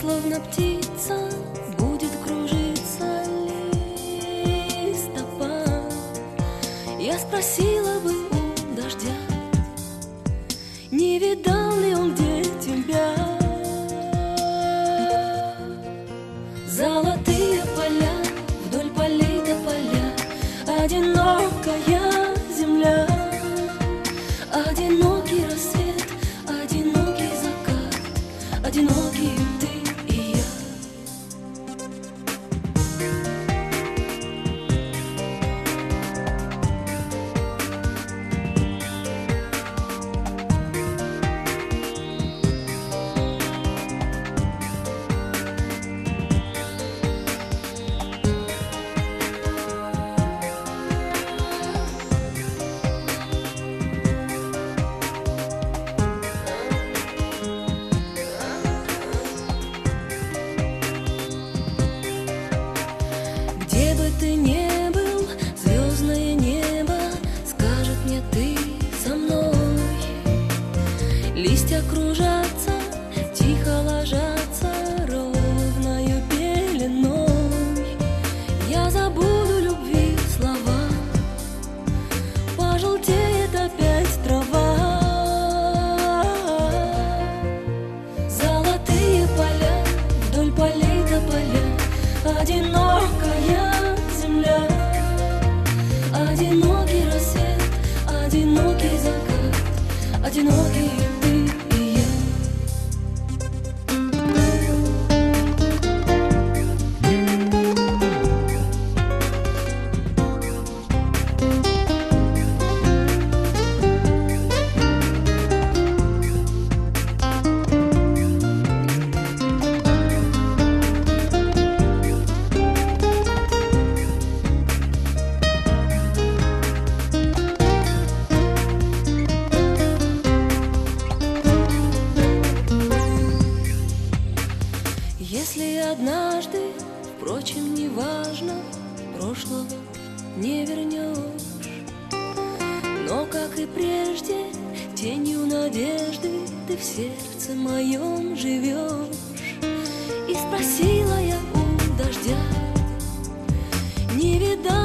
словно птица, будет кружиться листопад. Я спросила бы у дождя, не видал ли он где тебя. Золотые поля, вдоль полей тополя, одинокая земля, одинокий рассвет, одинокий закат, одинокий ты и я. Где бы ты ни был, звездное небо скажет мне: ты со мной. Листья кружатся, тихо ложатся ровною пеленой. Я забуду любви слова, пожелтеет опять трава. Золотые поля, вдоль полей тополя, одинокая земля, одинокий рассвет, одинокий закат, одинокий ты и я. Если однажды, впрочем, неважно, прошлого не вернешь, но, как и прежде, тенью надежды ты в сердце моем живешь. И спросила я у дождя, не видал